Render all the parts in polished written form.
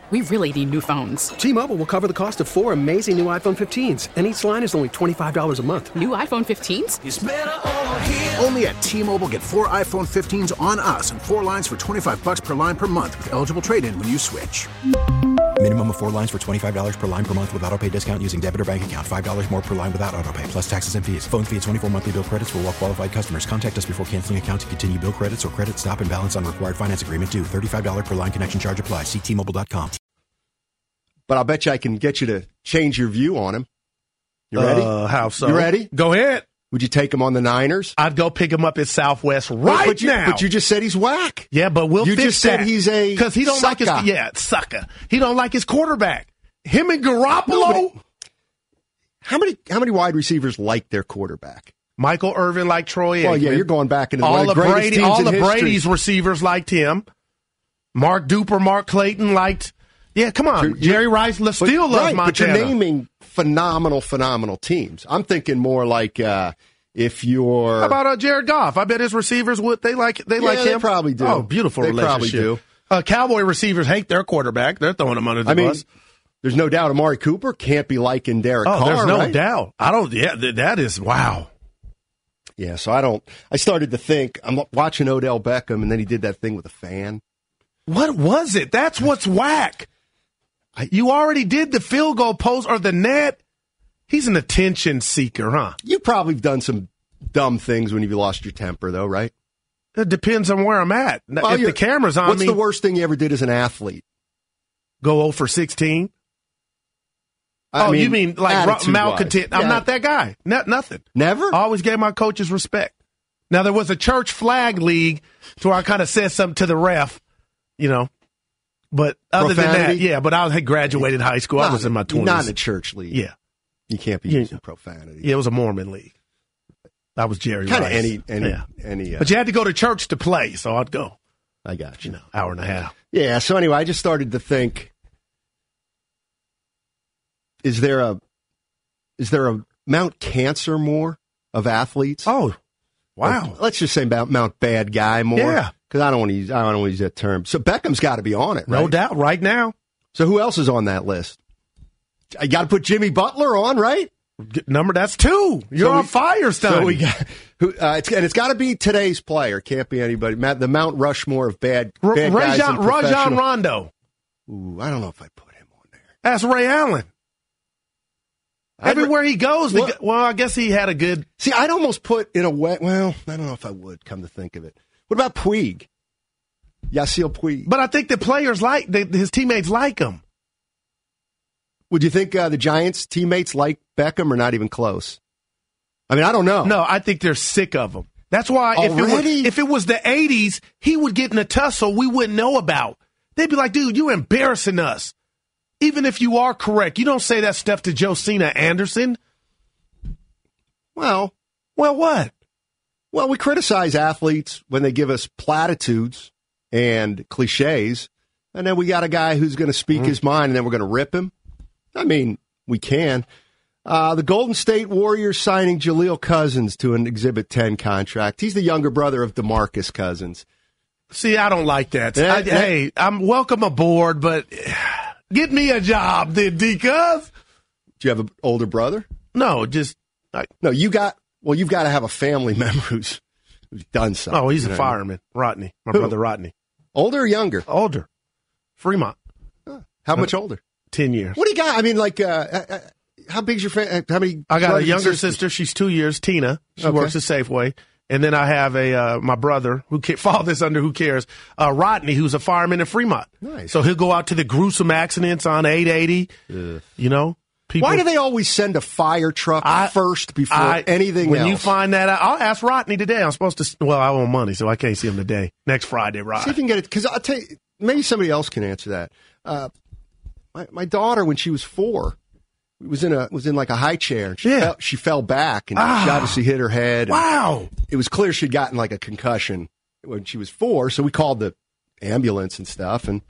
We really need new phones. T-Mobile will cover the cost of 4 amazing new iPhone 15s, and each line is only $25 a month. New iPhone 15s? It's better over here. Only at T-Mobile, get 4 iPhone 15s on us and 4 lines for $25 per line per month with eligible trade-in when you switch. Minimum of 4 lines for $25 per line per month with autopay discount using debit or bank account. $5 more per line without autopay, plus taxes and fees. Phone fee at 24 monthly bill credits for well-qualified customers. Contact us before canceling account to continue bill credits or credit stop and balance on required finance agreement due. $35 per line connection charge applies. See T-Mobile.com. But I'll bet you I can get you to change your view on him. You ready? How so? You ready? Go ahead. Would you take him on the Niners? I'd go pick him up at Southwest now. But you just said he's whack. Yeah, but we'll fix that. You just said he's a because he don't sucker. like his sucker. He don't like his quarterback. Him and Garoppolo. How many wide receivers like their quarterback? Michael Irvin liked Troy Aikman. Well, yeah, you're going back into all one of the greatest teams in history. Brady's receivers liked him. Mark Duper, Mark Clayton liked. Yeah, come on. Jerry Rice still loves Montana. But you're naming phenomenal teams. I'm thinking more like if you're... How about Jared Goff? I bet his receivers would. They like him. They probably do. Oh, beautiful relationship. They probably do. Cowboy receivers hate their quarterback. They're throwing him under the bus. There's no doubt Amari Cooper can't be liking Derek Carr, there's no right? doubt. That is, wow. Yeah, so I started to think, I'm watching Odell Beckham, and then he did that thing with a fan. What was it? That's what's whack. You already did the field goal post or the net. He's an attention seeker, huh? You probably have done some dumb things when you've lost your temper, though, right? It depends on where I'm at. Well, if the camera's on me. What's the worst thing you ever did as an athlete? Go 0 for 16? You mean like malcontent? I'm not that guy. Nothing. Never? I always gave my coaches respect. Now, there was a church flag league to where I kind of said something to the ref, But other Profanity? than that, but I had graduated high school. I was in my 20s. Not in a church league. Yeah. You can't be using profanity. Yeah, it was a Mormon league. I was Jerry Rice. Kind of any. But you had to go to church to play, so I'd go. I got you. Hour and a half. Yeah, so anyway, I just started to think, is there a Mount Cancer more of athletes? Oh, wow. Let's just say Mount Bad Guy more. Yeah. Because I don't want to use that term. So Beckham's got to be on it, right? No doubt, right now. So who else is on that list? I got to put Jimmy Butler on, right? That's 2. You're on fire, Stoney. So we got it's got to be today's player. Can't be anybody. The Mount Rushmore of bad guys. Rajon Rondo. Ooh, I don't know if I put him on there. That's Ray Allen. Everywhere he goes, I guess he had a good. See, I'd almost put in a way. Well, I don't know if I would. Come to think of it, what about Puig? Yasiel Puig. But I think the players his teammates like him. Would you think the Giants' teammates like Beckham or not even close? I mean, I don't know. No, I think they're sick of him. That's why if it was the 80s, he would get in a tussle we wouldn't know about. They'd be like, dude, you're embarrassing us. Even if you are correct, you don't say that stuff to Josina Anderson. Well, what? Well, we criticize athletes when they give us platitudes and cliches, and then we got a guy who's going to speak his mind, and then we're going to rip him. I mean, we can. The Golden State Warriors signing Jaleel Cousins to an Exhibit 10 contract. He's the younger brother of DeMarcus Cousins. See, I don't like that. Hey, I'm welcome aboard, but get me a job, then, D-Cuz. Do you have an older brother? No, just... No, you've got to have a family member who's done something. Oh, he's a fireman. Rodney. My brother Rodney. Older or younger? Older. Fremont. How much older? 10 years. What do you got? I mean, how big's your family? How many? I got a younger sister. She's 2 years. Tina. She works at Safeway. And then I have my brother who follow this under who cares. Rodney, who's a fireman in Fremont. Nice. So he'll go out to the gruesome accidents on 880. People. Why do they always send a fire truck first before anything else? When you find that out, I'll ask Rodney today. I'm supposed to. Well, I owe him money, so I can't see him today. Next Friday, Rod. See if you can get it. Because I'll tell you, maybe somebody else can answer that. My daughter, when she was 4, was in like a high chair. She fell back and she obviously hit her head. Wow! It was clear she'd gotten like a concussion when she was 4, so we called the ambulance and stuff. And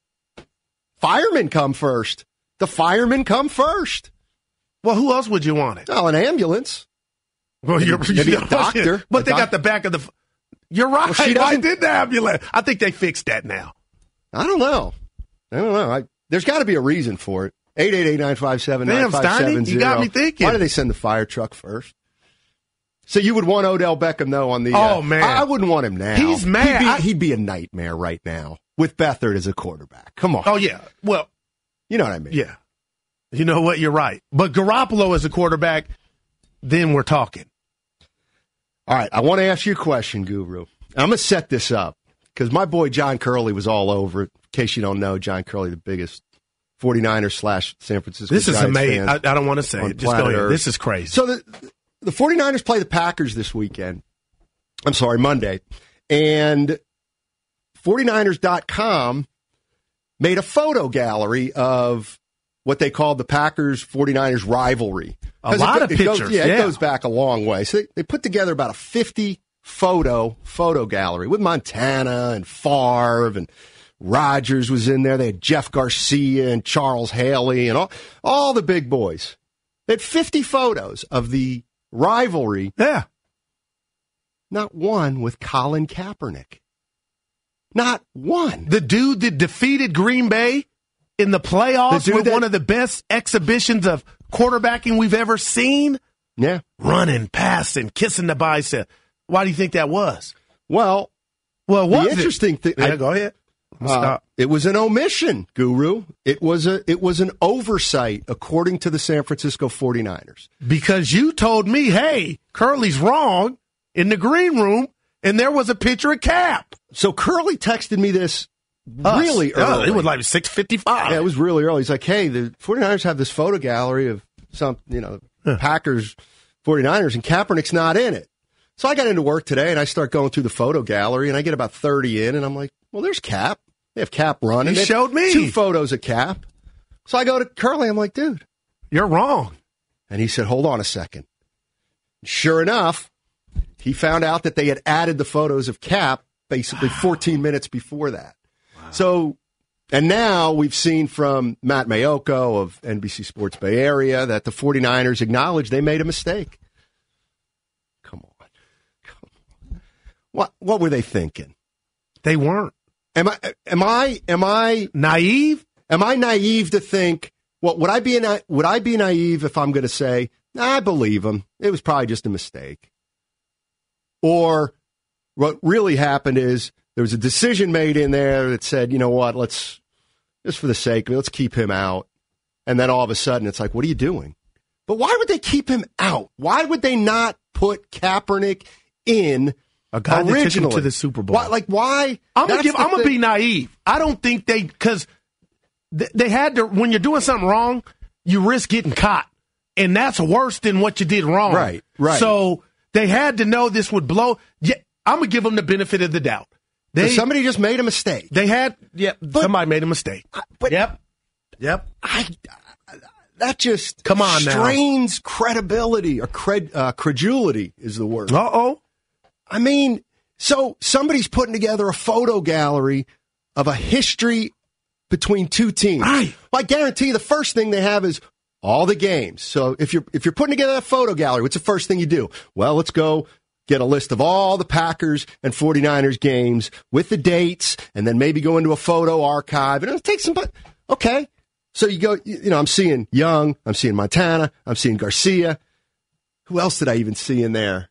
firemen come first. The firemen come first. Well, who else would you want it? Oh, an ambulance. Well, maybe a doctor. But they got the back of the. You're right. Well, Why did the ambulance? I think they fixed that now. I don't know. There's got to be a reason for it. 888-957-9570. Damn, Steiny, you got me thinking. Why did they send the fire truck first? So you would want Odell Beckham, though, on the... Oh, man. I wouldn't want him now. He's mad. He'd be a nightmare right now with Beathard as a quarterback. Come on. Oh, yeah. Well... You know what I mean? Yeah. You know what? You're right. But Garoppolo as a quarterback, then we're talking. All right. I want to ask you a question, Guru. I'm going to set this up because my boy John Curley was all over it. In case you don't know, John Curley, the biggest 49ers / San Francisco This is Giants amazing. fan I don't want to say it. Just go ahead. This is crazy. So the 49ers play the Packers this weekend. I'm sorry, Monday. And 49ers.com made a photo gallery of what they called the Packers-49ers rivalry. A lot of pictures. It goes back a long way. So they put together about a 50-photo gallery with Montana and Favre and Rodgers was in there. They had Jeff Garcia and Charles Haley and all the big boys. They had 50 photos of the rivalry. Yeah. Not one with Colin Kaepernick. Not one. The dude that defeated Green Bay in the playoffs with one of the best exhibitions of quarterbacking we've ever seen. Yeah. Running, passing, kissing the bicep. Why do you think that was? Well, the interesting thing. Yeah, go ahead. Stop. It was an omission, Guru. It was an oversight, according to the San Francisco 49ers. Because you told me, hey, Curley's wrong in the green room, and there was a picture of Cap. So Curley texted me this really early. It was like 6:55. Yeah, it was really early. He's like, hey, the 49ers have this photo gallery of Packers, 49ers, and Kaepernick's not in it. So I got into work today, and I start going through the photo gallery, and I get about 30 in, and I'm like, well, there's Cap. They have Cap running. He showed me 2 photos of Cap. So I go to Curley. I'm like, dude, you're wrong. And he said, hold on a second. Sure enough, he found out that they had added the photos of Cap basically 14 minutes before that. Wow. So, and now we've seen from Matt Mayoko of NBC Sports Bay Area that the 49ers acknowledge they made a mistake. Come on. What were they thinking? They weren't. Am I naive? Am I naive to think? Well, would I be naive if I'm going to say, I believe him? It was probably just a mistake. Or what really happened is there was a decision made in there that said, you know what, let's just for the sake of it, let's keep him out. And then all of a sudden it's like, what are you doing? But why would they keep him out? Why would they not put Kaepernick in? A guy that took him to the Super Bowl. Why? I'm gonna be naive. I don't think because they had to. When you're doing something wrong, you risk getting caught, and that's worse than what you did wrong. Right. So they had to know this would blow. Yeah, I'm gonna give them the benefit of the doubt. Somebody just made a mistake. Somebody made a mistake. Yep. That just come on strains credibility or credulity is the word. Uh-oh. I mean, so somebody's putting together a photo gallery of a history between two teams. Right. Well, I guarantee you the first thing they have is all the games. So if you're putting together a photo gallery, what's the first thing you do? Well, let's go get a list of all the Packers and 49ers games with the dates, and then maybe go into a photo archive. And it'll take some... Okay. So you go, I'm seeing Young, I'm seeing Montana, I'm seeing Garcia. Who else did I even see in there?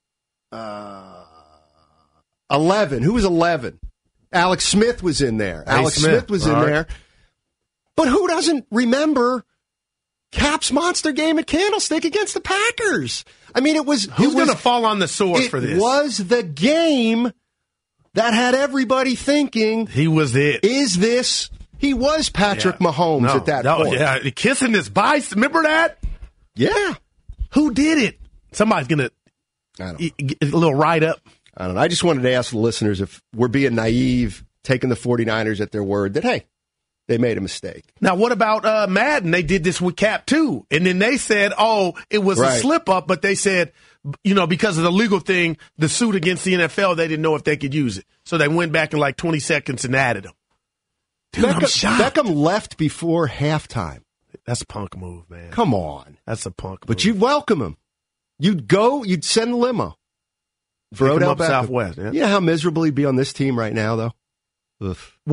11. Who was 11? Alex Smith was in there. Alex Smith was in there. But who doesn't remember Cap's monster game at Candlestick against the Packers? I mean, who's going to fall on the sword for this? It was the game that had everybody thinking. He was it. Is this? He was Patrick Mahomes at that point. Yeah, kissing his bicep. Remember that? Yeah. Who did it? Somebody's going to get a little write-up. I don't know. I just wanted to ask the listeners if we're being naive, taking the 49ers at their word, that, hey, they made a mistake. Now, what about Madden? They did this with Cap, too. And then they said, it was a slip-up, but they said, because of the legal thing, the suit against the NFL, they didn't know if they could use it. So they went back in like 20 seconds and added them. Dude, I'm shocked. Beckham left before halftime. That's a punk move, man. Come on. That's a punk move. But you'd welcome him. You'd send a limo. For Odell Beckham. Southwest. Yeah. You know how miserable he'd be on this team right now, though? Ugh. Well,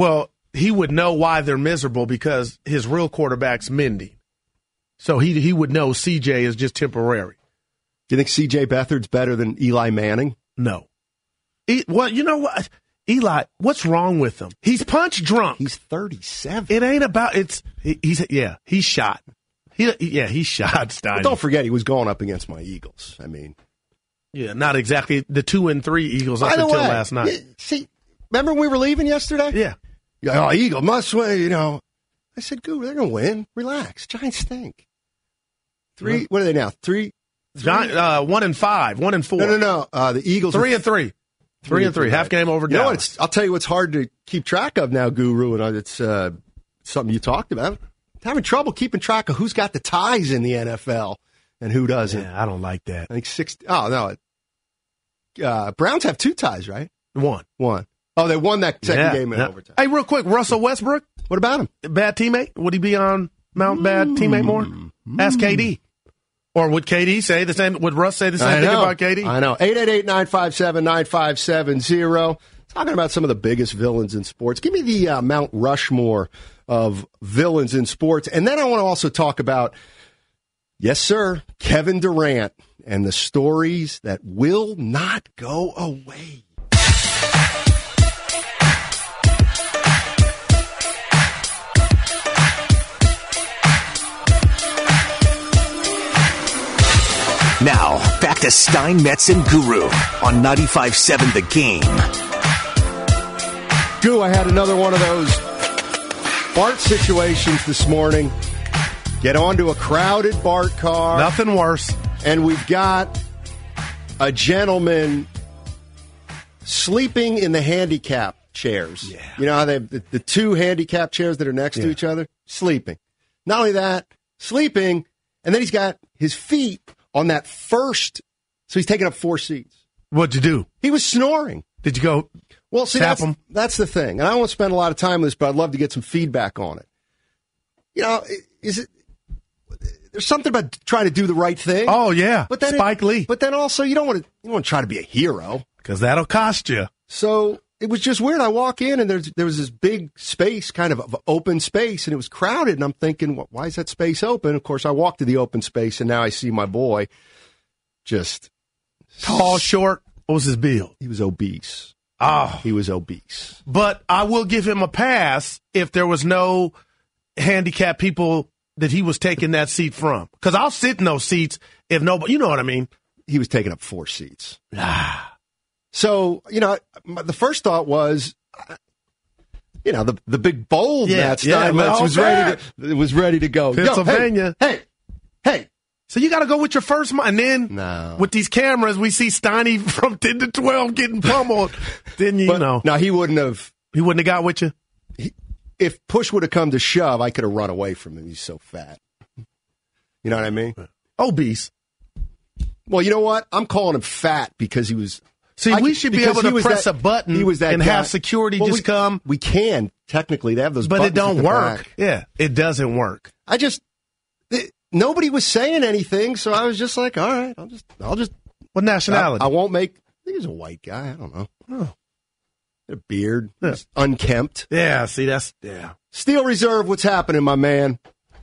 he would know why they're miserable because his real quarterback's mending. So he would know CJ is just temporary. Do you think CJ Beathard's better than Eli Manning? No. Well, you know what? Eli, what's wrong with him? He's punch drunk. He's 37. It ain't about he's shot. He's shot, Stein. But don't forget, he was going up against my Eagles. I mean, yeah, not exactly the 2-3 Eagles up until last night. See, remember when we were leaving yesterday? Yeah. Oh, Eagle must win, you know. I said, Goo, they're going to win. Relax. Giants stink. What are they now? 3? 1-5, 1-4. No. The Eagles 3-3. 3-3. Half game over Dallas. You know what? I'll tell you what's hard to keep track of now, Guru, and it's something you talked about. Having trouble keeping track of who's got the ties in the NFL and who doesn't. Yeah, I don't like that. I think 60. Oh, no. Browns have 2 ties, right? One. Oh, they won that second game in overtime. Hey, real quick, Russell Westbrook. What about him? Bad teammate? Would he be on Mount Bad teammate more? Ask KD. Or would KD say the same? Would Russ say the same thing about KD? I know. 888-957-9570. Talking about some of the biggest villains in sports. Give me the Mount Rushmore of villains in sports. And then I want to also talk about, yes, sir, Kevin Durant and the stories that will not go away. Now, back to Stein, Metz, and Guru on 95.7 The Game. Goo, I had another one of those BART situations this morning. Get onto a crowded BART car. Nothing worse. And we've got a gentleman sleeping in the handicap chairs. Yeah. You know how they have the 2 handicap chairs that are next to each other? Sleeping. Not only that, sleeping, and then he's got his feet on that first, so he's taking up 4 seats. What'd you do? He was snoring. Did you go tap him? That's the thing. And I won't spend a lot of time with this, but I'd love to get some feedback on it. You know, there's something about trying to do the right thing. Oh, yeah. But then Spike Lee. But then also, you don't want to try to be a hero. Because that'll cost you. So it was just weird. I walk in, and there was this big space, kind of open space, and it was crowded. And I'm thinking, why is that space open? Of course, I walked to the open space, and now I see my boy just tall, short. What was his build? He was obese. Oh. He was obese. But I will give him a pass if there was no handicapped people that he was taking that seat from. Because I'll sit in those seats if nobody, you know what I mean? He was taking up 4 seats. So, you know, the first thought was, you know, the big bold Matt Steinmetz was ready to go. Pennsylvania. Yo, hey. So you got to go with your first mind. And then with these cameras, we see Steiny from 10 to 12 getting pummeled. Didn't you know? No, he wouldn't have. He wouldn't have got with you? If push would have come to shove, I could have run away from him. He's so fat. You know what I mean? Obese. Well, you know what? I'm calling him fat because he was. See, we should be able to press a button and have security just come. We can, technically. They have those buttons. But it don't work. Back. Yeah, it doesn't work. Nobody was saying anything, so I was just like, all right, I'll just. What nationality? I won't make. I think he's a white guy. I don't know. Oh. A beard. Yeah. Unkempt. Yeah, see, Steel Reserve, what's happening, my man?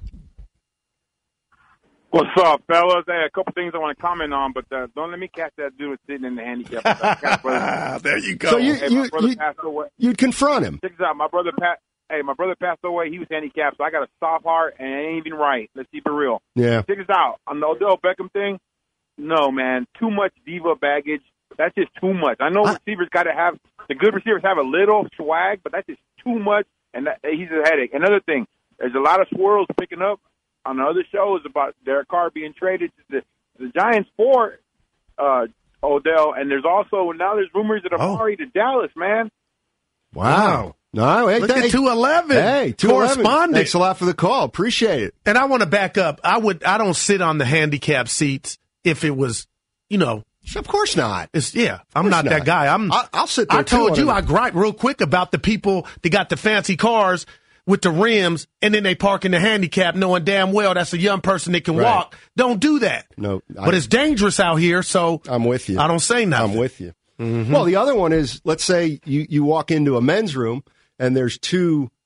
What's up, fellas? Hey, a couple things I want to comment on, but don't let me catch that dude sitting in the handicap. There you go. So my brother passed away. You'd confront him. Check this out. My brother passed away. He was handicapped, so I got a soft heart, and it ain't even right. Let's keep it real. Yeah. Check this out. On the Odell Beckham thing, no, man. Too much diva baggage. That's just too much. I know receivers got to have – the good receivers have a little swag, but that's just too much, and he's a headache. Another thing, there's a lot of swirls picking up on the other shows about Derek Carr being traded to the Giants for Odell, and there's rumors that Amari to Dallas, man. Wow. No, hey, look at 211. Hey, 211. Correspondent. Thanks a lot for the call. Appreciate it. And I want to back up. I don't sit on the handicap seats if it was, you know. Of course not. I'm not that guy. I'll sit there. I told you I gripe real quick about the people that got the fancy cars with the rims, and then they park in the handicap knowing damn well that's a young person that can walk. Don't do that. No. But it's dangerous out here, so I'm with you. I don't say nothing. I'm with you. Mm-hmm. Well, the other one is, let's say you walk into a men's room, and there's 2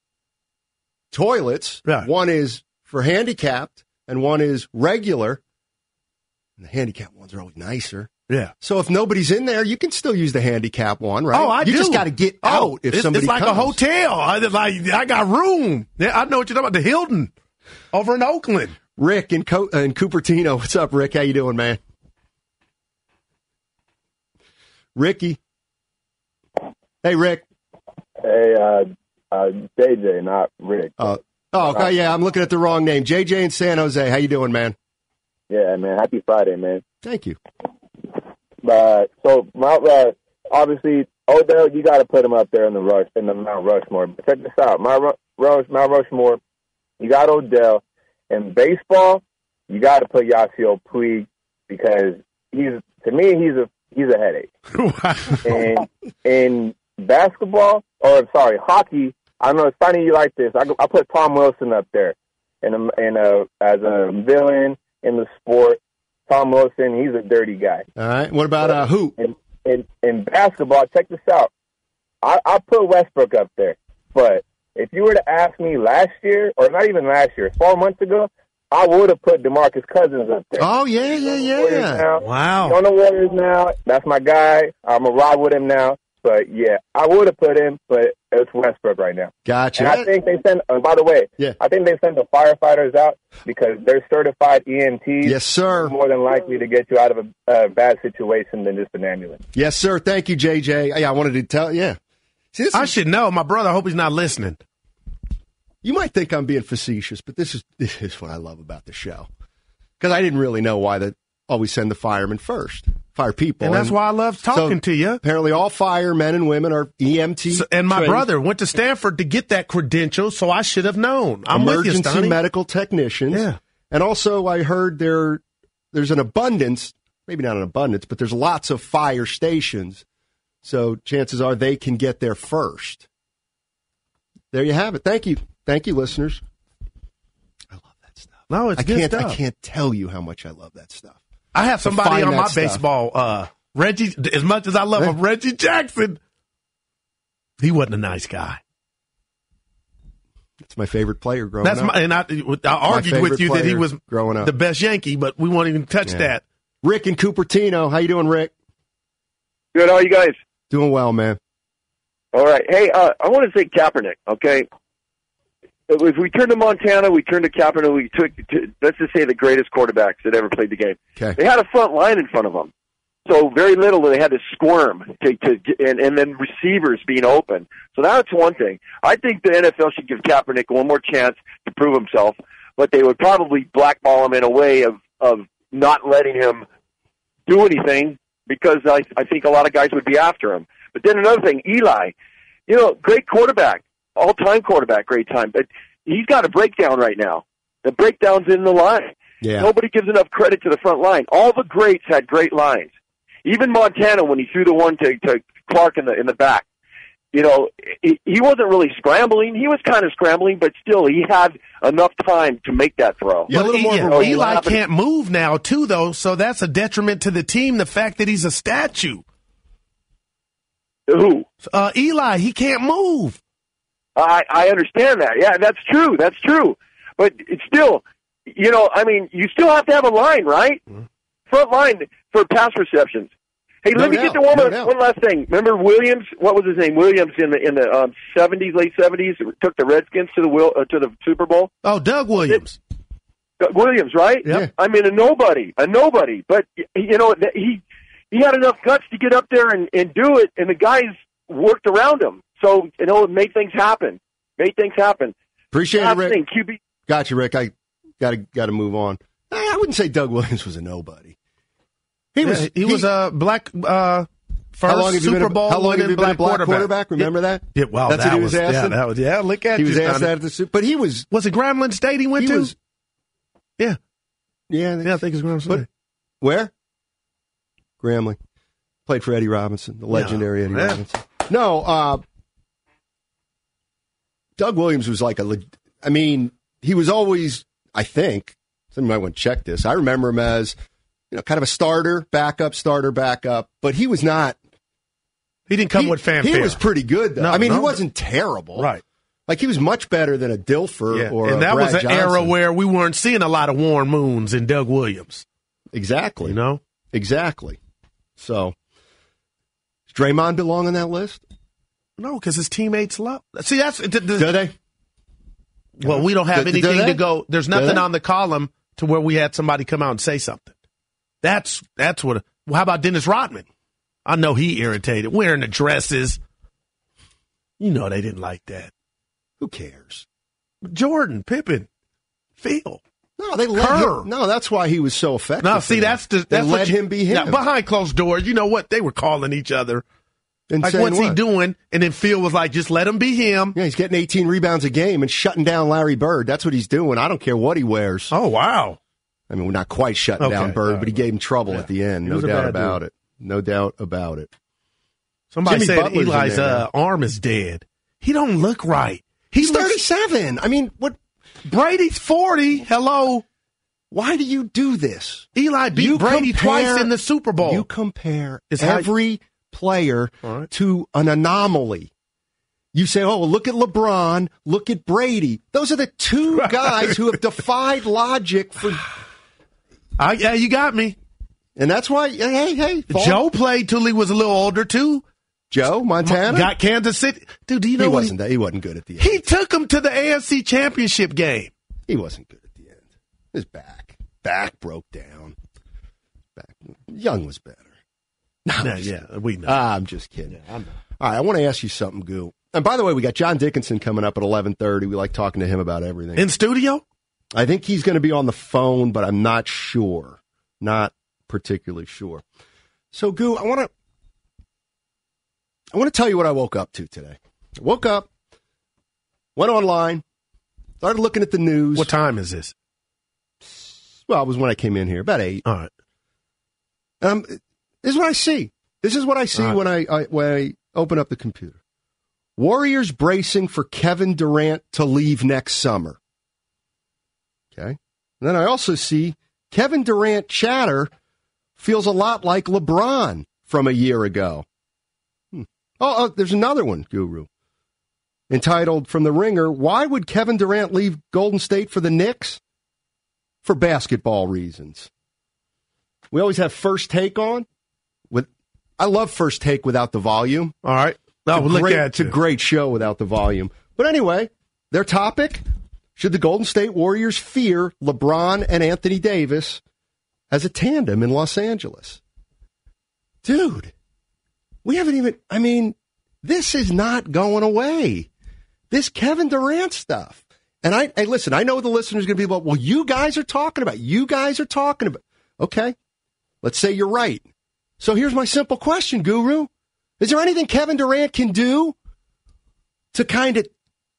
toilets. Right. One is for handicapped and one is regular. And the handicapped ones are always nicer. Yeah. So if nobody's in there, you can still use the handicap one, right? Oh, I do. You just got to get out if somebody It's like comes. a hotel. I got room. Yeah, I know what you're talking about. The Hilton over in Oakland. Rick in Cupertino. What's up, Rick? How you doing, man? Ricky. Hey, Rick. Hey, JJ, not Rick. Okay, yeah, I'm looking at the wrong name. JJ in San Jose. How you doing, man? Yeah, man. Happy Friday, man. Thank you. So, obviously, Odell, you got to put him up there in the Mount Rushmore. But check this out. Mount Rushmore, you got Odell. In baseball, you got to put Yasiel Puig because he's a headache. And in basketball, hockey, I know it's funny you like this. I put Tom Wilson up there, as a villain in the sport. Tom Wilson, he's a dirty guy. All right. What about who? In basketball, check this out. I put Westbrook up there, but if you were to ask me last year, or not even last year, 4 months ago, I would have put DeMarcus Cousins up there. Oh, yeah. Wow. He's on the Warriors now. That's my guy. I'm going to ride with him now. But, yeah, I would have put him, but it's Westbrook right now. Gotcha. And I think they send, by the way, I think they send the firefighters out because they're certified EMTs. Yes, sir. More than likely to get you out of a bad situation than just an ambulance. Yes, sir. Thank you, JJ. Yeah, I wanted to tell you. See, I should know. My brother, I hope he's not listening. You might think I'm being facetious, but this is what I love about the show. Because I didn't really know why they always send the firemen first. Fire people. And that's why I love talking to you. Apparently all firemen and women are EMT. And my trained. brother went to Stanford to get that credential, so I should have known. I'm Emergency with you, medical technicians. Yeah. And also I heard there's an abundance, maybe not an abundance, but there's lots of fire stations. So chances are they can get there first. There you have it. Thank you. Thank you, listeners. I love that stuff. No, it's good stuff. I can't tell you how much I love that stuff. I have somebody on my baseball, Reggie, as much as I love him, Reggie Jackson. He wasn't a nice guy. That's my favorite player growing up. I argued with you that he was growing up the best Yankee, but we won't even touch that. Rick in Cupertino. How you doing, Rick? Good. How are you guys? Doing well, man. All right. Hey, I want to say Kaepernick, okay? If we turn to Montana, we turn to Kaepernick, we took, let's just say, the greatest quarterbacks that ever played the game. Okay. They had a front line in front of them. So very little they had to squirm, and then receivers being open. So that's one thing. I think the NFL should give Kaepernick one more chance to prove himself, but they would probably blackball him in a way of not letting him do anything because I think a lot of guys would be after him. But then another thing, Eli, great quarterback. All-time quarterback, great time. But he's got a breakdown right now. The breakdown's in the line. Yeah. Nobody gives enough credit to the front line. All the greats had great lines. Even Montana, when he threw the one to Clark in the back, he wasn't really scrambling. He was kind of scrambling, but still, he had enough time to make that throw. Yeah, Eli can't move now, too, though, so that's a detriment to the team, the fact that he's a statue. Who? Eli, he can't move. I understand that. Yeah, that's true. That's true. But it's still, you still have to have a line, right? Mm-hmm. Front line for pass receptions. Hey, let me get to one last thing. Remember Williams? What was his name? Williams in the 70s, late 70s, took the Redskins to the Super Bowl. Oh, Doug Williams. Williams, right? Yeah. I mean, a nobody. But he had enough guts to get up there and do it, and the guys worked around him. So, it made things happen. Appreciate it, Rick. QB. Gotcha, Rick. I got to move on. I wouldn't say Doug Williams was a nobody. He was a black first Super Bowl winning black quarterback. Remember that? Yeah, well, that's what he was asked. Look at you. He was asked that at the Super. But he was. Was it Grambling State he went to? Yeah. Yeah, I think it's Grambling State. Where? Grambling. Played for Eddie Robinson, the legendary Eddie Robinson. No, Doug Williams was like he was always, I think, somebody might want to check this. I remember him as, kind of a starter, backup, but he was not. He didn't come with fanfare. He was pretty good, though. No, he wasn't terrible. Right. Like, he was much better than a Dilfer or and that Brad was an Johnson. era where we weren't seeing a lot of Warren Moons and Doug Williams. Exactly. You know? Exactly. So, does Draymond belong on that list? No, because his teammates love. See, that's. Do they? Well, we don't have anything to go. There's nothing on the column to where we had somebody come out and say something. That's what. How about Dennis Rodman? I know he irritated wearing the dresses. You know they didn't like that. Who cares? Jordan, Pippen, Phil. No, they let him. No, that's why he was so effective. No, see, they let him be him. Now, behind closed doors, you know what? They were calling each other. And like, what's he doing? And then Phil was like, just let him be him. Yeah, he's getting 18 rebounds a game and shutting down Larry Bird. That's what he's doing. I don't care what he wears. Oh, wow. I mean, we're not quite shutting down Bird, but he gave him trouble at the end. No doubt about it. No doubt about it. Somebody said Eli's arm is dead. He don't look right. He's 37. I mean, what? Brady's 40. Hello. Why do you do this? Eli beat Brady twice in the Super Bowl. You compare every player to an anomaly. You say, oh, well, look at LeBron, look at Brady. Those are the two guys who have defied logic for... yeah, you got me. And that's why, hey. Joe played till he was a little older, too. Joe Montana? Got Kansas City. Dude, do you know he wasn't good at the end. He took him to the AFC Championship game. He wasn't good at the end. His back broke down. Young was better. No, we know. I'm just kidding. Yeah, I know. All right, I want to ask you something, Goo. And by the way, we got John Dickinson coming up at 11:30. We like talking to him about everything. In studio? I think he's going to be on the phone, but I'm not sure. Not particularly sure. So, Goo, I want to tell you what I woke up to today. I woke up, went online, started looking at the news. What time is this? Well, it was when I came in here, about 8. All right. This is what I see. This is what I see when I open up the computer. Warriors bracing for Kevin Durant to leave next summer. Okay. And then I also see Kevin Durant chatter feels a lot like LeBron from a year ago. Oh, there's another one, Guru. Entitled from The Ringer, Why Would Kevin Durant Leave Golden State for the Knicks? For basketball reasons. We always have First Take on. I love First Take without the volume. All right. It's a great show without the volume. But anyway, their topic, should the Golden State Warriors fear LeBron and Anthony Davis as a tandem in Los Angeles? Dude, we haven't even, this is not going away. This Kevin Durant stuff. And listen, I know the listeners are going to be like, well, you guys are talking about. Okay, let's say you're right. So here's my simple question, Guru. Is there anything Kevin Durant can do to kind of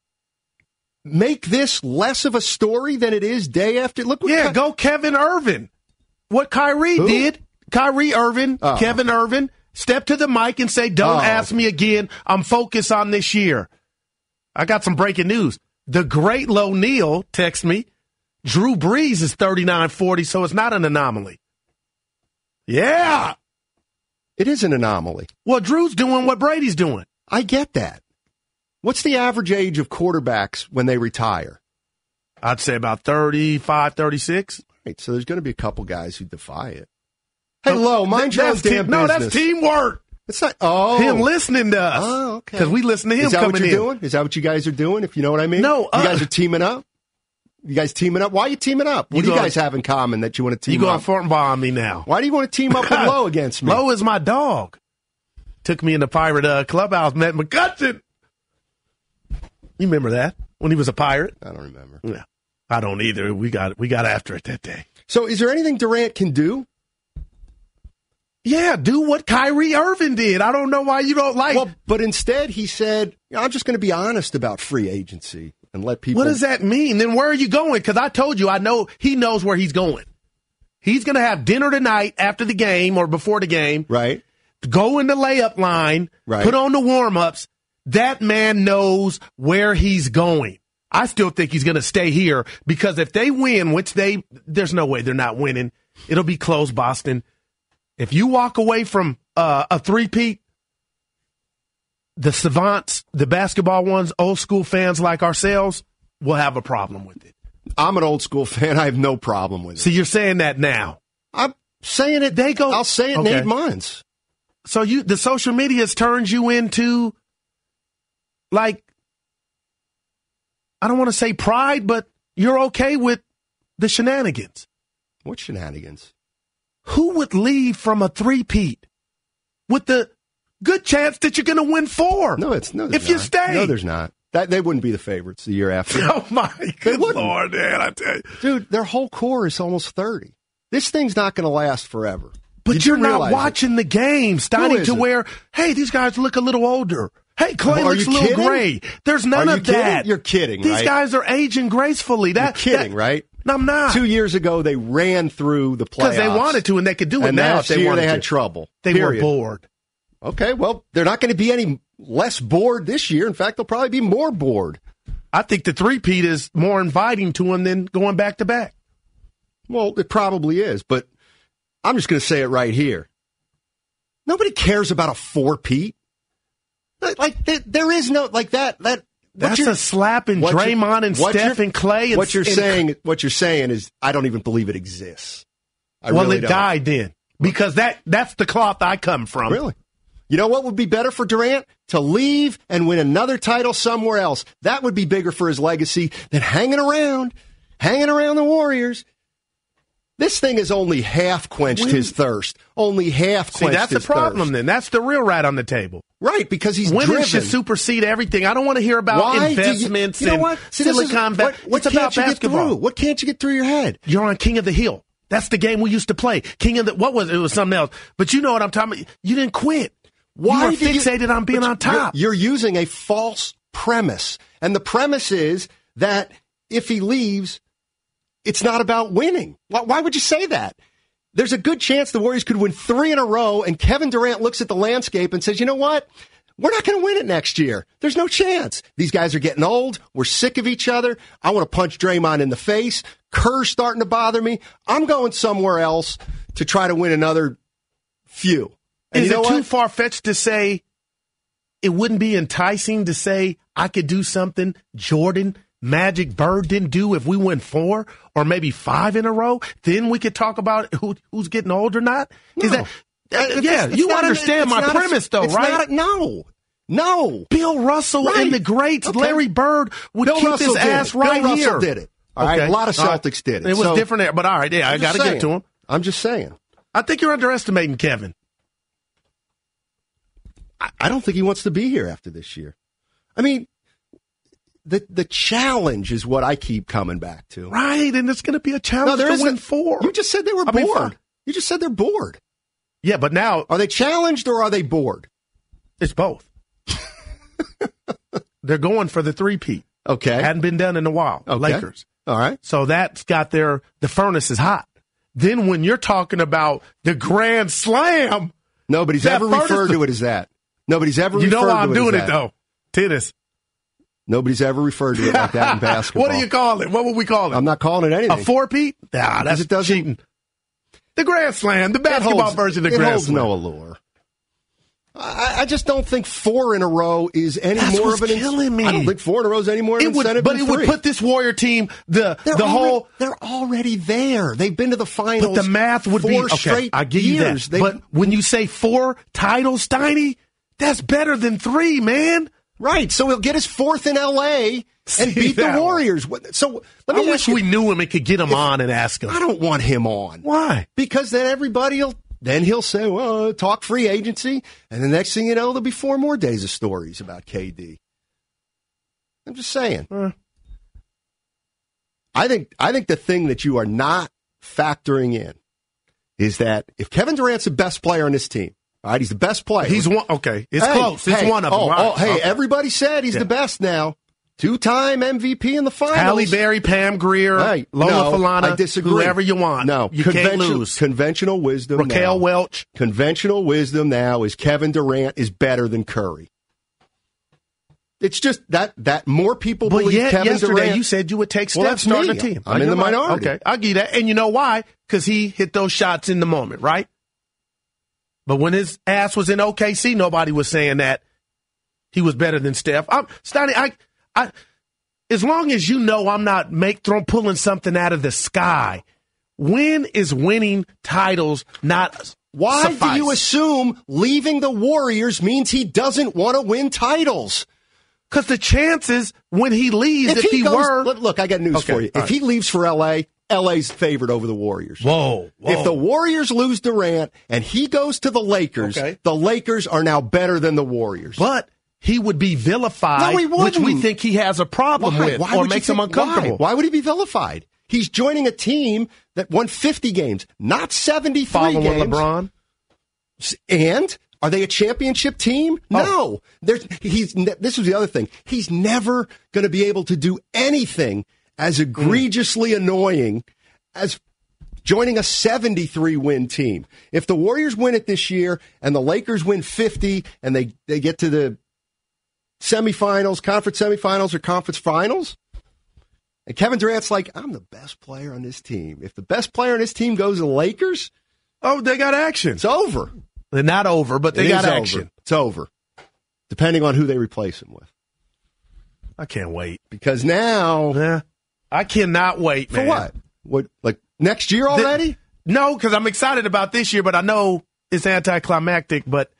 make this less of a story than it is day after? Look, go Kevin Irvin. What Kyrie did. Kyrie Irvin, Kevin Irvin, step to the mic and say, don't ask me again. I'm focused on this year. I got some breaking news. The great Lo Neal texted me, Drew Brees is 39-40, so it's not an anomaly. Yeah. It is an anomaly. Well, Drew's doing what Brady's doing. I get that. What's the average age of quarterbacks when they retire? I'd say about 35, 36. Right, so there's going to be a couple guys who defy it. Hey, Lo, mind your own damn business. No, that's teamwork. It's not. Him listening to us. Oh, okay. Because we listen to him coming in. Is that what you're doing? Is that what you guys are doing, if you know what I mean? No. You guys are teaming up? You guys teaming up? Why are you teaming up? What do you guys have in common that you want to team up? You going front bar on me now. Why do you want to team up with Lo against me? Lo is my dog. Took me in the Pirate clubhouse, met McCutcheon. You remember that? When he was a Pirate? I don't remember. Yeah. I don't either. We got after it that day. So is there anything Durant can do? Yeah, do what Kyrie Irving did. I don't know why you don't like. Well, but instead he said, I'm just going to be honest about free agency and let people. What does that mean? Then where are you going? Because I told you, I know he knows where he's going. He's going to have dinner tonight after the game or before the game. Right. Go in the layup line. Right. Put on the warm-ups. That man knows where he's going. I still think he's going to stay here because if they win, which there's no way they're not winning. It'll be close, Boston. If you walk away from a three-peat, the savants, the basketball ones, old school fans like ourselves, will have a problem with it. I'm an old school fan. I have no problem with it. So you're saying that now? I'm saying it. I'll say it in 8 months. So the social media has turned you into, like, I don't want to say pride, but you're okay with the shenanigans. What shenanigans? Who would leave from a three-peat with the good chance that you're going to win 4? No, if you stay. No, there's not. They wouldn't be the favorites the year after. Oh, my good Lord, man, I tell you. Dude, their whole core is almost 30. This thing's not going to last forever. But you're not watching the game, starting to where, hey, these guys look a little older. Hey, Clay looks a little gray. There's none of that. You're kidding, right? These guys are aging gracefully. You're kidding, right? No, I'm not. 2 years ago, they ran through the playoffs. Because they wanted to, and they could do it now if they wanted to. They had trouble. They were bored. Okay, well, they're not going to be any less bored this year. In fact, they'll probably be more bored. I think the three-peat is more inviting to them than going back-to-back. Well, it probably is, but I'm just going to say it right here. Nobody cares about a four-peat. Like, there is no, like that. That's a slap in Draymond and Steph and Clay. What you're saying is, I don't even believe it exists. It died then. Because that's the cloth I come from. Really? You know what would be better for Durant? To leave and win another title somewhere else. That would be bigger for his legacy than hanging around the Warriors. This thing has only half quenched his thirst. Only half quenched his thirst. See, that's the problem then. That's the real rat on the table. Right, because he's Women driven. should supersede everything. I don't want to hear about investments and Silicon Valley. What can't you get through? What can't you get through your head? You're on King of the Hill. That's the game we used to play. What was it? It was something else. But you know what I'm talking about. You didn't quit. Why you were fixated on being on top. You're using a false premise. And the premise is that if he leaves, it's not about winning. Why would you say that? There's a good chance the Warriors could win 3 in a row, and Kevin Durant looks at the landscape and says, you know what? We're not going to win it next year. There's no chance. These guys are getting old. We're sick of each other. I want to punch Draymond in the face. Kerr's starting to bother me. I'm going somewhere else to try to win another few. And is it too far-fetched to say it wouldn't be enticing to say I could do something Jordan, Magic, Bird didn't do if we win 4 or maybe 5 in a row? Then we could talk about who's getting old or not? No. Is that, you understand my premise, though, right? No. Bill Russell and the greats, Larry Bird, would keep his ass right Bill here. Russell did it. All right, a lot of Celtics did it. It was different there, but all right, I got to get to him. I'm just saying. I think you're underestimating Kevin. I don't think he wants to be here after this year. I mean, the challenge is what I keep coming back to. Right, and it's going to be a challenge to win 4. You just said they were bored. You just said they're bored. Yeah, but now... Are they challenged or are they bored? It's both. They're going for the three-peat. Okay. Hadn't been done in a while. Okay. Lakers. All right. So that's got the furnace is hot. Then when you're talking about the Grand Slam... Nobody's ever referred to it as that. Nobody's ever referred to it as that. You know why I'm doing it, though. Tennis. Nobody's ever referred to it like that in basketball. What do you call it? What would we call it? I'm not calling it anything. A four-peat? Nah, that's cheating. The Grand Slam, the basketball version of the Grand Slam. It holds no allure. I just don't think 4 in a row is any more of an killing me. I don't think 4 in a row is any more of an incentive But than it 3. would put this Warrior team, they're already there. They've been to the finals. But the math would be, straight I give years. You that. But when you say 4 titles, Steiny, that's better than 3, man. Right. So he'll get his 4th in L.A. and beat the Warriors. So let me wish we knew him and could get him on and ask him. I don't want him on. Why? Because then he'll say, well, talk free agency, and the next thing you know, there'll be 4 more days of stories about KD. I'm just saying. I think the thing that you are not factoring in is that if Kevin Durant's the best player on this team, all right, he's the best player. He's one. Okay, it's close. It's one of them. Everybody said he's the best now. 2-time MVP in the finals. Halle Berry, Pam Grier, Lola Falana. I disagree. Whoever you want. No, you can't lose. Conventional wisdom. Raquel Welch. Conventional wisdom now is Kevin Durant is better than Curry. It's just that more people believe Kevin yesterday Durant. You said you would take Steph starting the team. I'm in the minority. Okay, I'll give you that. And you know why? Because he hit those shots in the moment, right? But when his ass was in OKC, nobody was saying that. he was better than Steph. Steiny, as long as you know I'm not pulling something out of the sky, when is winning titles not Why suffice? do you assume leaving the Warriors means he doesn't want to win titles? Because the chances when he leaves, if he goes, were... Look, I got news for you. If he leaves for L.A., L.A.'s favored over the Warriors. Whoa. If the Warriors lose Durant and he goes to the Lakers, the Lakers are now better than the Warriors. But he would be vilified, No, he wouldn't. which we think he has a problem with or makes him uncomfortable. Why would he be vilified? He's joining a team that won 50 games, not 73 Following games. LeBron? And are they a championship team? No. This was the other thing. He's never going to be able to do anything as egregiously annoying as joining a 73-win team. If the Warriors win it this year and the Lakers win 50 and they get to the semifinals, conference semifinals or conference finals, and Kevin Durant's like, I'm the best player on this team. If the best player on this team goes to the Lakers, they got action. It's over. They're not over, but they got action. Over. It's over. Depending on who they replace him with. I can't wait. Because now... I cannot wait, man. For what? What, like next year already? No, because I'm excited about this year, but I know it's anticlimactic, but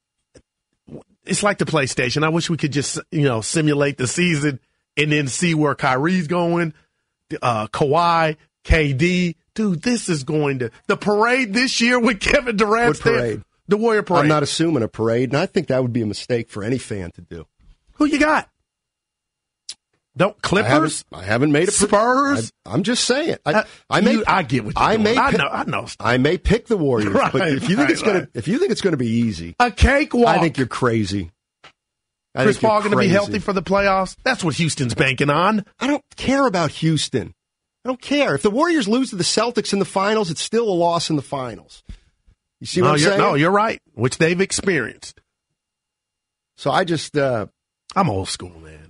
it's like the PlayStation. I wish we could just, simulate the season and then see where Kyrie's going, Kawhi, KD. Dude, this is going to... The parade this year with Kevin Durant. What parade? The Warrior Parade. I'm not assuming a parade, and I think that would be a mistake for any fan to do. Who you got? Don't Clippers? I haven't made a Spurs. I'm just saying. I get what you're doing. I know. I may pick the Warriors, right, but if you think it's gonna be easy, a cakewalk, I think you're crazy. Chris Paul going to be healthy for the playoffs? That's what Houston's banking on. I don't care about Houston. I don't care if the Warriors lose to the Celtics in the finals. It's still a loss in the finals. You see what I'm saying? No, you're right. Which they've experienced. So I just, I'm old school, man.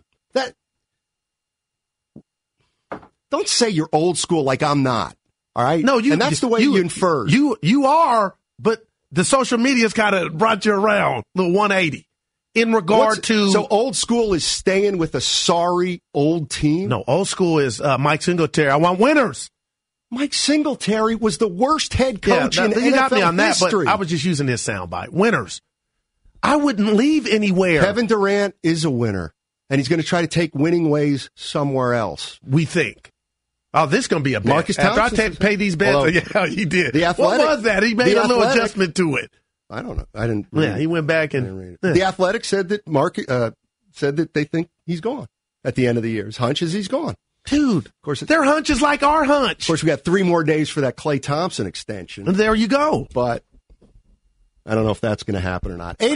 Don't say you're old school like I'm not. All right? No, and that's the way you inferred. You are, but the social media's kind of brought you around, the 180. In regard to... So old school is staying with a sorry old team? No, old school is Mike Singletary. I want winners. Mike Singletary was the worst head coach in you NFL got me on history. That, but I was just using his soundbite. Winners. I wouldn't leave anywhere. Kevin Durant is a winner, and he's going to try to take winning ways somewhere else. We think. Oh, this is going to be a bet. Marcus Townsend. After I pay these bets, yeah, he did. The Athletic, what was that? He made a little adjustment to it. I don't know. I didn't. Yeah, he went back and The Athletic said that said that they think he's gone at the end of the year. His hunch is he's gone. Dude, of course, their hunch is like our hunch. Of course, we got 3 more days for that Klay Thompson extension. And there you go. But I don't know if that's going to happen or not.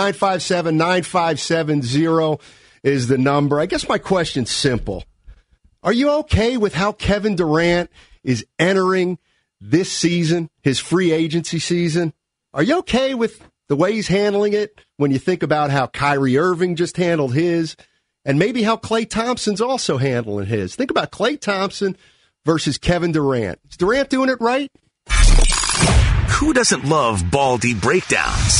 888-957-9570 is the number. I guess my question's simple. Are you okay with how Kevin Durant is entering this season, his free agency season? Are you okay with the way he's handling it when you think about how Kyrie Irving just handled his and maybe how Klay Thompson's also handling his? Think about Klay Thompson versus Kevin Durant. Is Durant doing it right? Who doesn't love Baldy breakdowns?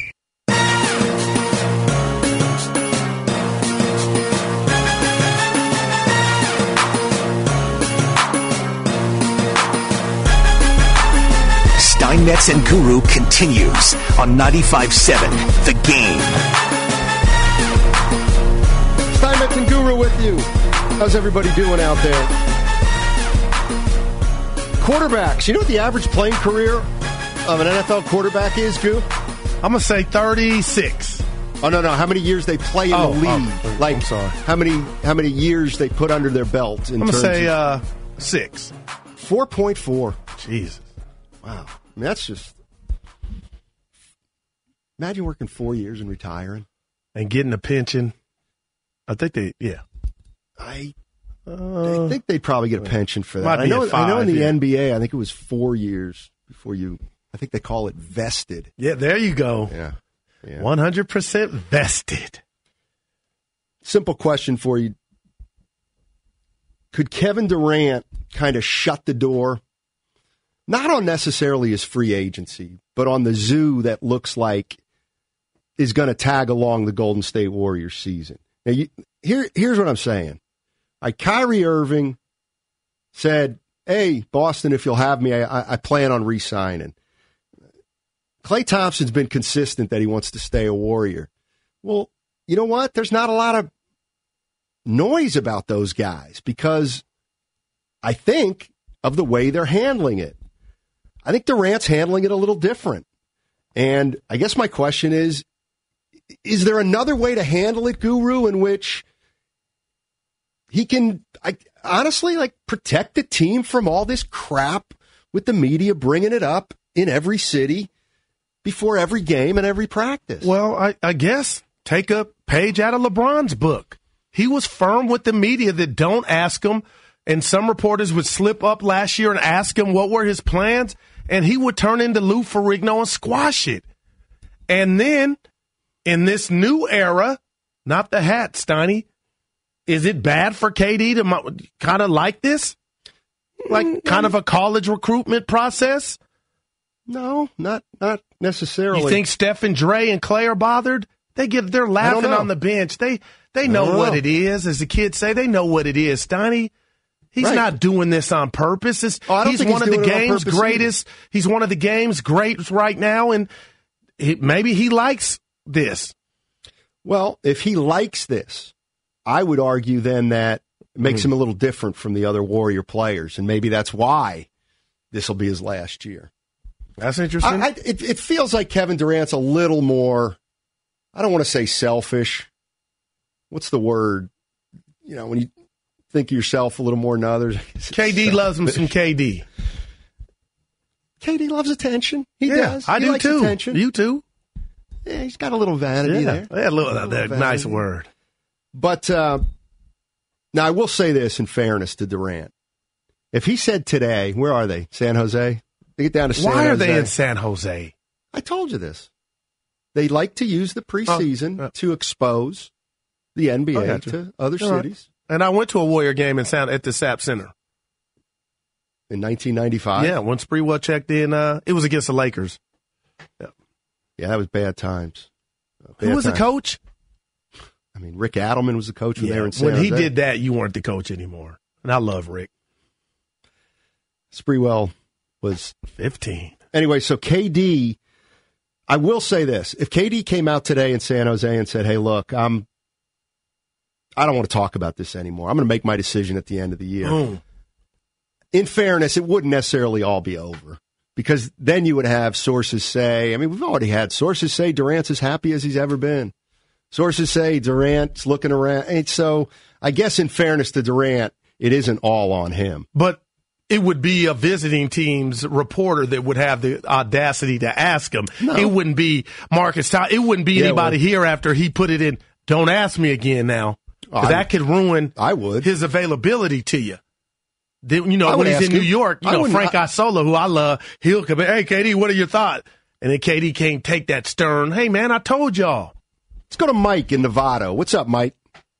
Steinmetz and Guru continues on 95.7 The Game. Steinmetz and Guru with you. How's everybody doing out there? Quarterbacks. You know what the average playing career of an NFL quarterback is, Goo? I'm going to say 36. Oh, no. How many years they play in the league? I'm sorry. How many years they put under their belt? I'm going to say 6. 4.4. Jesus. Wow. I mean, that's just... Imagine working 4 years and retiring. And getting a pension. I think I think they'd probably get a pension for that. I know in the NBA, I think it was 4 years before you... I think they call it vested. Yeah, there you go. Yeah. 100% vested. Simple question for you. Could Kevin Durant kind of shut the door, not on necessarily his free agency, but on the zoo that looks like is going to tag along the Golden State Warriors season. Now, here's what I'm saying. Kyrie Irving said, hey, Boston, if you'll have me, I plan on re-signing. Klay Thompson's been consistent that he wants to stay a Warrior. Well, you know what? There's not a lot of noise about those guys because I think of the way they're handling it. I think Durant's handling it a little different. And I guess my question is there another way to handle it, Guru, in which he can, honestly, protect the team from all this crap with the media bringing it up in every city before every game and every practice? Well, I guess take a page out of LeBron's book. He was firm with the media that don't ask him, and some reporters would slip up last year and ask him what were his plans, and he would turn into Lou Ferrigno and squash it. And then, in this new era, not the hat, Steiny, is it bad for KD to kind of like this? Kind of a college recruitment process? No, not necessarily. You think Steph and Dre and Clay are bothered? They're laughing on the bench. They know what it is, as the kids say. They know what it is, Steiny. He's not doing this on purpose. He's one of the game's greatest. He's one of the game's greats right now, and maybe he likes this. Well, if he likes this, I would argue then that it makes him a little different from the other Warrior players, and maybe that's why this will be his last year. That's interesting. It feels like Kevin Durant's a little more, I don't want to say selfish. What's the word? When you think of yourself a little more than others. KD loves him some KD. KD loves attention. He does. I do too. Attention. You too. Yeah, he's got a little vanity there. Yeah, a little nice word. But now I will say this in fairness to Durant. If he said today, where are they? San Jose? They get down to San Jose. Why are they in San Jose? I told you this. They like to use the preseason to expose the NBA to other cities. Right. And I went to a Warrior game at the SAP Center. In 1995? Yeah, when Sprewell checked in, it was against the Lakers. Yeah, that was bad times. Who was the coach? I mean, Rick Adelman was the coach when they were in San Jose. When he did that, you weren't the coach anymore. And I love Rick. Sprewell was 15. Anyway, so KD, I will say this. If KD came out today in San Jose and said, hey, look, I don't want to talk about this anymore. I'm going to make my decision at the end of the year. In fairness, it wouldn't necessarily all be over because then you would have sources say, we've already had sources say Durant's as happy as he's ever been. Sources say Durant's looking around. And so I guess in fairness to Durant, it isn't all on him. But it would be a visiting team's reporter that would have the audacity to ask him. No. It wouldn't be Marcus Thomas. It wouldn't be anybody here after he put it in. Don't ask me again now. Because that could ruin his availability to you. When he's in New York, Frank Isola, who I love, he'll come in, hey, KD, what are your thoughts? And then KD can't take that stern, hey, man, I told y'all. Let's go to Mike in Nevada. What's up, Mike?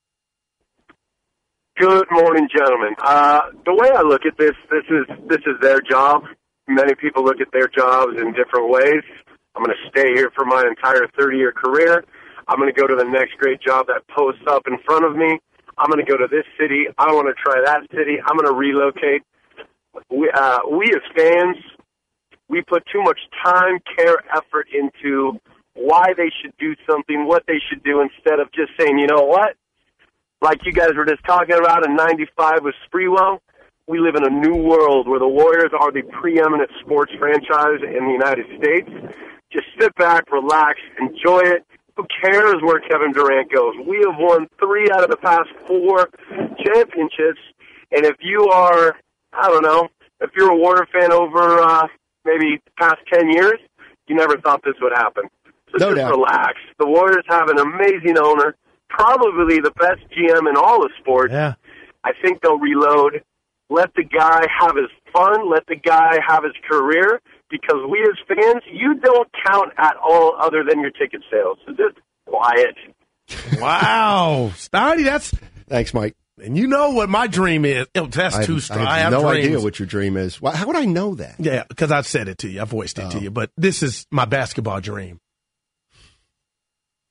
Good morning, gentlemen. The way I look at this is their job. Many people look at their jobs in different ways. I'm going to stay here for my entire 30-year career. I'm going to go to the next great job that posts up in front of me. I'm going to go to this city. I want to try that city. I'm going to relocate. We as fans, we put too much time, care, effort into why they should do something, what they should do, instead of just saying, you know what? Like you guys were just talking about in 95 with Sprewell, we live in a new world where the Warriors are the preeminent sports franchise in the United States. Just sit back, relax, enjoy it. Who cares where Kevin Durant goes? We have won 3 out of the past 4 championships, and if you are, I don't know, if you're a Warrior fan over maybe the past 10 years, you never thought this would happen. So relax. The Warriors have an amazing owner, probably the best GM in all of sports. Yeah. I think they'll reload. Let the guy have his fun. Let the guy have his career. Because we as fans, you don't count at all other than your ticket sales. So just quiet. Wow. Steiny, Thanks, Mike. And you know what my dream is. That's too strong. I have no idea what your dream is. How would I know that? Yeah, because I've said it to you. I voiced it to you. But this is my basketball dream.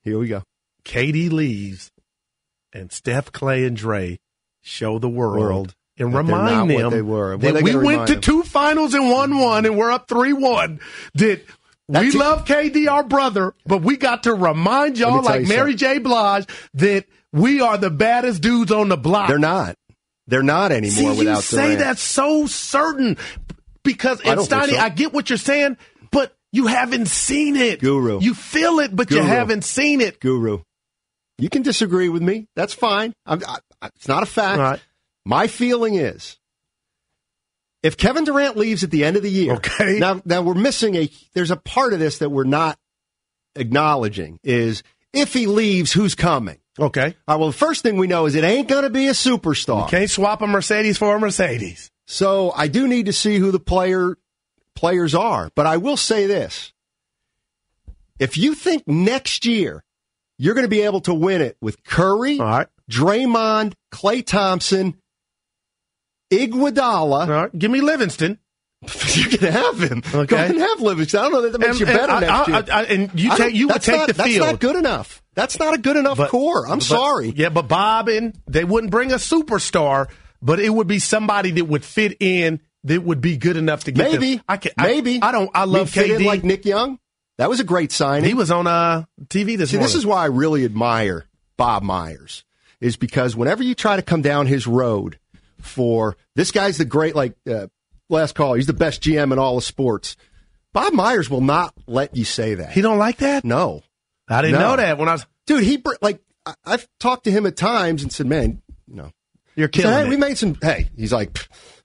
Here we go. KD leaves, and Steph, Clay, and Dre show the world and remind them that we went to 2 finals and won 1, and we're up 3-1. We love KD, our brother, but we got to remind y'all, like Mary J. Blige, that we are the baddest dudes on the block. They're not. They're not anymore without Durant. You say that so certain because, and Steiny, I get what you're saying, but you haven't seen it. Guru. You feel it, but you haven't seen it. Guru. You can disagree with me. That's fine. It's not a fact. Right. My feeling is, if Kevin Durant leaves at the end of the year, now we're missing there's a part of this that we're not acknowledging, is if he leaves, who's coming? Okay. All right, well, the first thing we know is it ain't going to be a superstar. You can't swap a Mercedes for a Mercedes. So I do need to see who the players are. But I will say this. If you think next year you're going to be able to win it with Curry, Draymond, Klay Thompson, Iguodala. All right. Give me Livingston. You can have him. Okay. Go ahead and have Livingston. I don't know that makes you better next year. You would take the field. That's not good enough. That's not a good enough core. I'm sorry. Yeah, but Bob, and they wouldn't bring a superstar, but it would be somebody that would fit in, that would be good enough to get maybe. them. Maybe. I love KD. Like Nick Young. That was a great signing. He was on TV this morning. This is why I really admire Bob Myers, is because whenever you try to come down his road for this guy's the great, last call, he's the best GM in all of sports. Bob Myers will not let you say that. He don't like that? No. I didn't know that when I was... Dude, I've talked to him at times and said, man, you're killing it. We made some, he's like,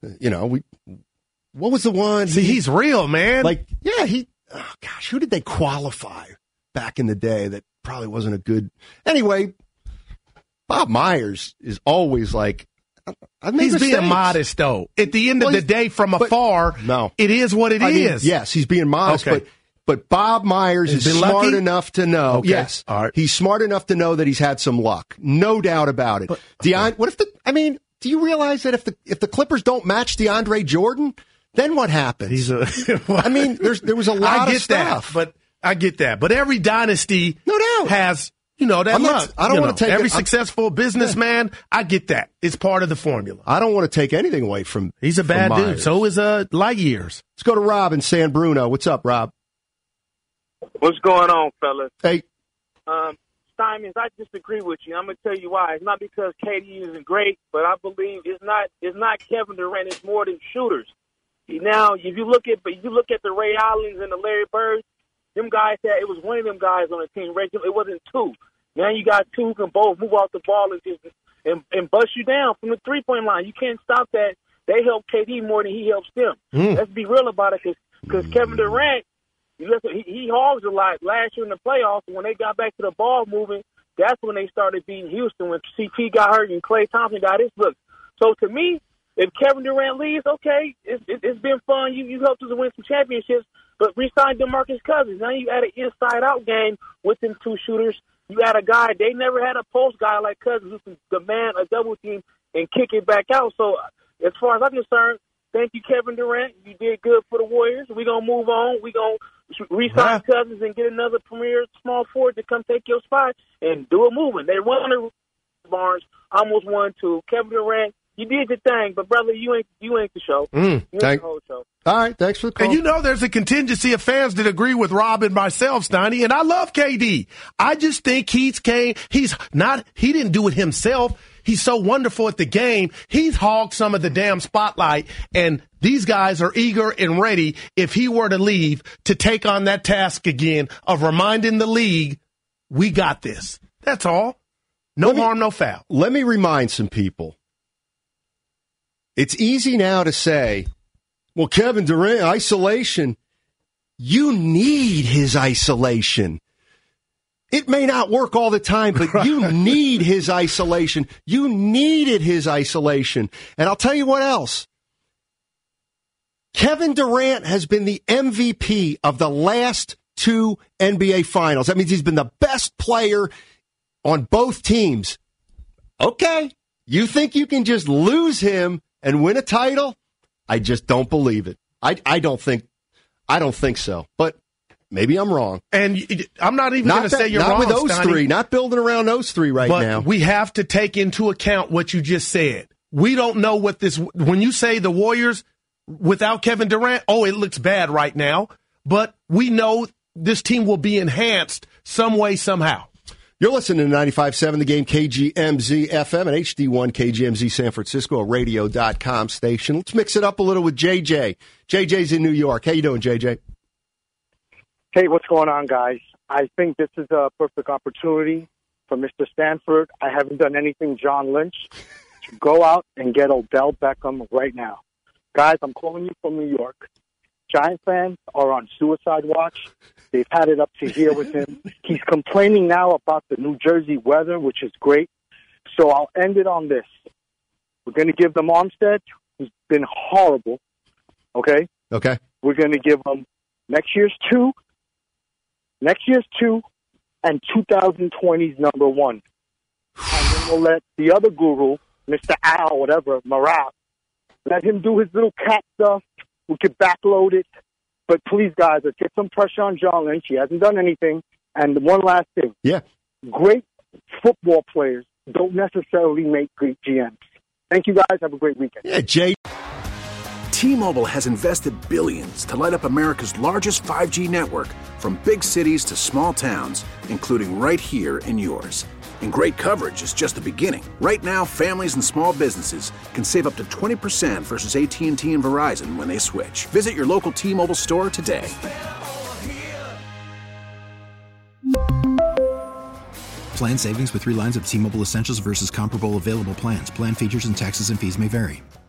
what was the one? See, he's real, man. Who did they qualify back in the day that probably wasn't a good... Anyway, Bob Myers is always like, he's being modest, though. At the end of the day, from afar, it is what it is. Yes, he's being modest, but Bob Myers is smart enough to know. Okay. Yes, he's smart enough to know that he's had some luck, no doubt about it. Do you realize that if the Clippers don't match DeAndre Jordan, then what happens? there was a lot of stuff. I get that. But every dynasty, no doubt, has that luck. I don't want to take every successful businessman. I get that. It's part of the formula. I don't want to take anything away from. He's a bad dude. So is Light Years. Let's go to Rob in San Bruno. What's up, Rob? What's going on, fellas? Hey. Simons, I disagree with you. I'm going to tell you why. It's not because KD isn't great, but I believe it's not Kevin Durant. It's more than shooters. Now, if you look at the Ray Allens and the Larry Birds, them guys it was one of them guys on the team. It wasn't 2. Now you got 2 who can both move off the ball and bust you down from the 3-point line. You can't stop that. They help KD more than he helps them. Let's be real about it, because Kevin Durant, he hogs a lot last year in the playoffs. And when they got back to the ball moving, that's when they started beating Houston. When CP got hurt and Klay Thompson got his look. So to me, if Kevin Durant leaves, okay, it's been fun. You helped us win some championships, but re-sign DeMarcus Cousins. Now you add an inside-out game with them 2 shooters. You add a guy. They never had a post guy like Cousins who can demand a double team and kick it back out. So as far as I'm concerned, thank you, Kevin Durant. You did good for the Warriors. We're going to move on. We're going to re-sign Cousins and get another premier small forward to come take your spot and do a movement. They won the Barnes, almost won 2. Kevin Durant, you did your thing, but brother, you ain't the show. You ain't the whole show. All right, thanks for the call. And there's a contingency of fans that agree with Rob and myself, Steiny, and I love KD. I just think he didn't do it himself. He's so wonderful at the game. He's hogged some of the damn spotlight, and these guys are eager and ready, if he were to leave, to take on that task again of reminding the league, we got this. That's all. No harm, no foul. Let me remind some people. It's easy now to say, well, Kevin Durant, isolation. You need his isolation. It may not work all the time, but you need his isolation. You needed his isolation. And I'll tell you what else. Kevin Durant has been the MVP of the last 2 NBA Finals. That means he's been the best player on both teams. Okay, you think you can just lose him and win a title? I just don't believe it. I don't think so. But Maybe I'm wrong. And I'm not even going to say you're wrong, Not with those Steiny, three. Not building around those three right now. We have to take into account what you just said. We don't know what this – when you say the Warriors without Kevin Durant, it looks bad right now. But we know this team will be enhanced some way, somehow. You're listening to 95.7 The Game, KGMZ FM and HD1 KGMZ San Francisco, a radio.com station. Let's mix it up a little with JJ. JJ's in New York. How you doing, JJ? Hey, what's going on, guys? I think this is a perfect opportunity for Mr. Stanford. I haven't done anything John Lynch to go out and get Odell Beckham right now. Guys, I'm calling you from New York. Giant fans are on suicide watch. They've had it up to here with him. He's complaining now about the New Jersey weather, which is great. So I'll end it on this. We're going to give them Armstead, who's been horrible. Okay? Okay. We're going to give them next year's two, and 2020's number one. And then we'll let the other guru, Mr. Al, whatever, Marat, let him do his little cat stuff. We could backload it. But please, guys, let's get some pressure on John Lynch. He hasn't done anything. And one last thing. Yeah. Great football players don't necessarily make great GMs. Thank you, guys. Have a great weekend. Yeah, Jay. T-Mobile has invested billions to light up America's largest 5G network, from big cities to small towns, including right here in yours. And great coverage is just the beginning. Right now, families and small businesses can save up to 20% versus AT&T and Verizon when they switch. Visit your local T-Mobile store today. Plan savings with 3 lines of T-Mobile Essentials versus comparable available plans. Plan features and taxes and fees may vary.